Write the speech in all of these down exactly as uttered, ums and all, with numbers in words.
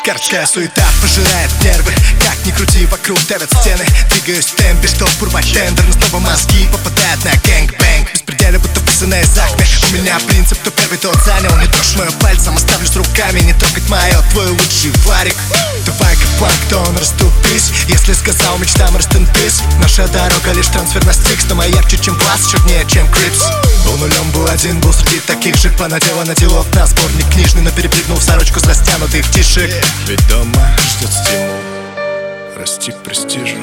Городская суета пожирает нервы. Как ни крути, вокруг давят стены. Двигаюсь в темпе, чтоб урвать тендер. Но снова мозги попадают на гэнгбэнг. Беспределе, будто писано из акта. У меня принцип, кто первый, тот занял. Не трожь мою пальцем, оставлюсь руками. Не трогать мое, твой лучший варик. Давай-ка, планктон, расступись. Если сказал мечтам rest in peace. Наша дорога лишь трансфер на стикс. Но моя ярче, чем глаз, чернее, чем крипс. Был нулем, был один, был среди таких же. Понаделано делов на сборник книжный. Но перепрыгнул в сорочку с растянутых тишек. Ведь дома ждет стимул расти к престижу.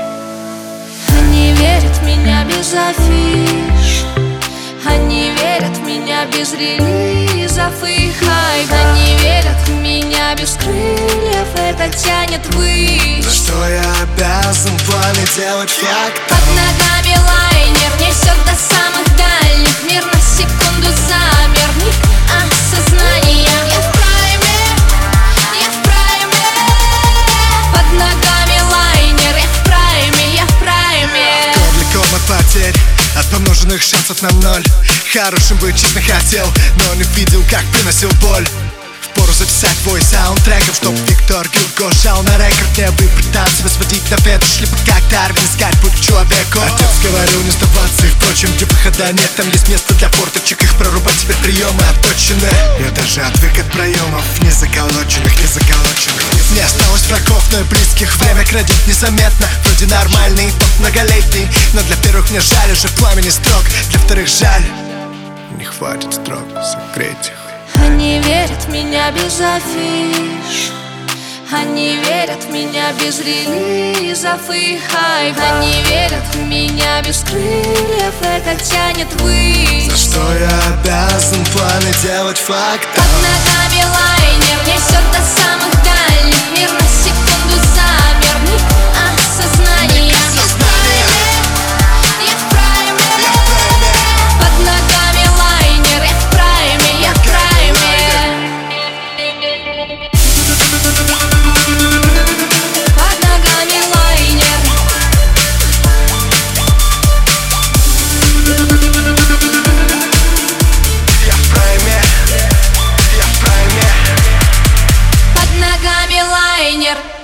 Они верят в меня без афиш. Они верят в меня без релизов и хайп. Они верят в меня без крыльев. Это тянет ввысь. За что я обязан планы делать факт? Под ногами лайнер несет до самых дальних. Мир на секунду замер. Миг осознания. Я в прайме, я в прайме. Под ногами лайнер. Я в прайме, я в прайме. Кома потерь от помноженных шансов на ноль. Хорошим быть честно хотел, но не видел, как приносил боль. Впору записать твой саундтреком, чтоб Виктор Гюго жал на рекорд. Не выбрать танцы, сводить на ветошь. Либо как Дарвин искать путь к человеку. Отец говорил не сдаваться, и впрочем, где выхода нет. Там есть место для форточек, их прорубать теперь приемы отточены. Я даже отвык от проемов, не заколоченных, не заколоченных. Не осталось врагов, но и близких. Время крадет незаметно. Вроде нормальный, топ многолетний. Но для первых мне жаль, уже пламени строк. Для вторых жаль, не хватит строк согреть их. Они верят в меня без афиш. Они верят в меня без релизов и хайп. Они верят в меня без крыльев. Это тянет ввысь. За что я обязан планы делать факт? Под ногами лайнер несет до самых дальних. Мир на секунду замер. Миг осознания. Я в прайме, я в прайме. Под ногами лайнер. Я в прайме, я в прайме. Под ногами лайнер. Я в прайме, я в прайме. Под ногами лайнер.